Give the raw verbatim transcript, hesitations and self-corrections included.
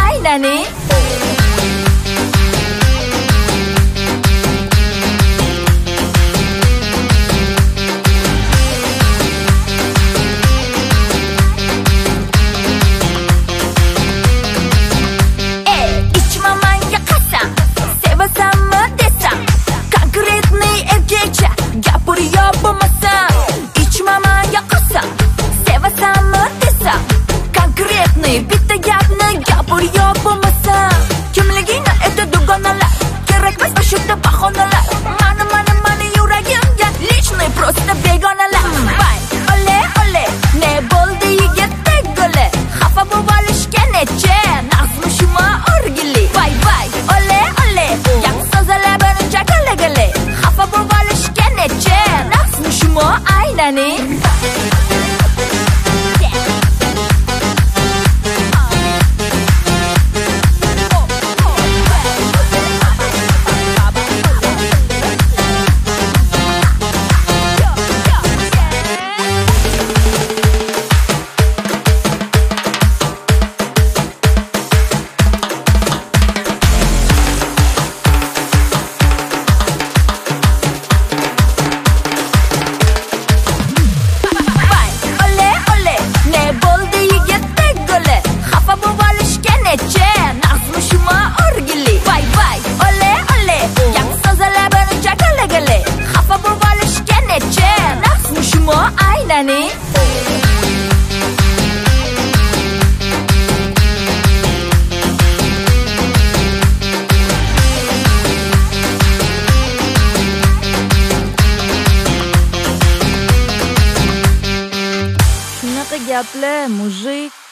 aylaning. Bitta gapni gapir yo bo'lmasa, kimligingni aytdi dugonalar, kerakmas ashyoqda bahonalar. Mani mani mani yuragimga lичный просто begonalar. Vay, ole ole, ne bo'ldi yigitdek guli, xafa bo'lib olishga necha, nazmi shuma o'rgili. Vay vay, ole ole, gap so'zlar birinchi gili, xafa bo'lib olishga necha, nazmi shuma aylaning. Aylaning. Shunaqa gaplar, mujik.